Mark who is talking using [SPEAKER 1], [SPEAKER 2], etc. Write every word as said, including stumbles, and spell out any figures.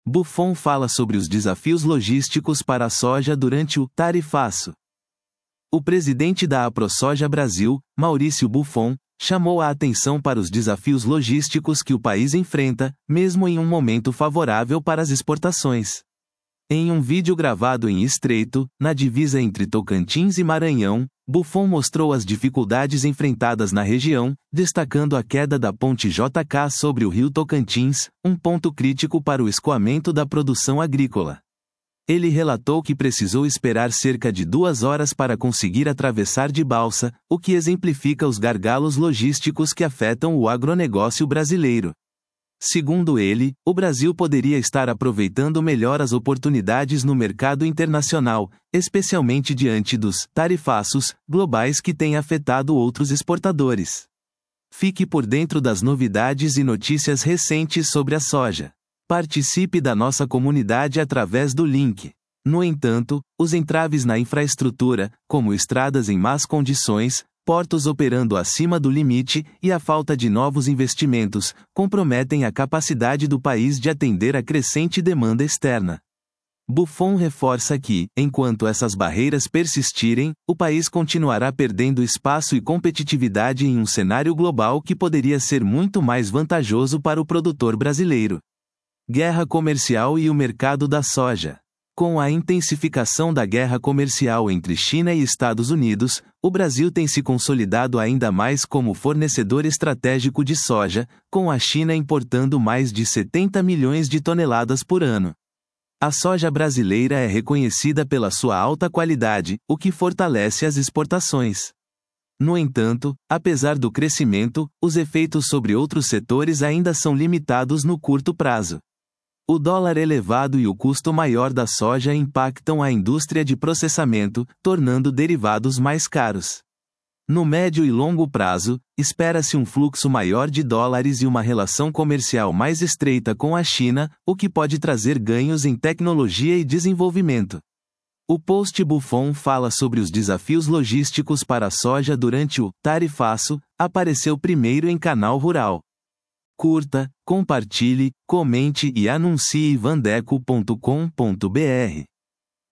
[SPEAKER 1] Buffon fala sobre os desafios logísticos para a soja durante o tarifaço. O presidente da AproSoja Brasil, Maurício Buffon, chamou a atenção para os desafios logísticos que o país enfrenta, mesmo em um momento favorável para as exportações. Em um vídeo gravado em Estreito, na divisa entre Tocantins e Maranhão, Buffon mostrou as dificuldades enfrentadas na região, destacando a queda da ponte J K sobre o rio Tocantins, um ponto crítico para o escoamento da produção agrícola. Ele relatou que precisou esperar cerca de duas horas para conseguir atravessar de balsa, o que exemplifica os gargalos logísticos que afetam o agronegócio brasileiro. Segundo ele, o Brasil poderia estar aproveitando melhor as oportunidades no mercado internacional, especialmente diante dos tarifaços globais que têm afetado outros exportadores. Fique por dentro das novidades e notícias recentes sobre a soja. Participe da nossa comunidade através do link. No entanto, os entraves na infraestrutura, como estradas em más condições, portos operando acima do limite e a falta de novos investimentos, comprometem a capacidade do país de atender a crescente demanda externa. Buffon reforça que, enquanto essas barreiras persistirem, o país continuará perdendo espaço e competitividade em um cenário global que poderia ser muito mais vantajoso para o produtor brasileiro. Guerra comercial e o mercado da soja. Com a intensificação da guerra comercial entre China e Estados Unidos, o Brasil tem se consolidado ainda mais como fornecedor estratégico de soja, com a China importando mais de setenta milhões de toneladas por ano. A soja brasileira é reconhecida pela sua alta qualidade, o que fortalece as exportações. No entanto, apesar do crescimento, os efeitos sobre outros setores ainda são limitados no curto prazo. O dólar elevado e o custo maior da soja impactam a indústria de processamento, tornando derivados mais caros. No médio e longo prazo, espera-se um fluxo maior de dólares e uma relação comercial mais estreita com a China, o que pode trazer ganhos em tecnologia e desenvolvimento. O post Buffon fala sobre os desafios logísticos para a soja durante o tarifaço, apareceu primeiro em Canal Rural. Curta, compartilhe, comente e anuncie vandeco ponto com ponto br.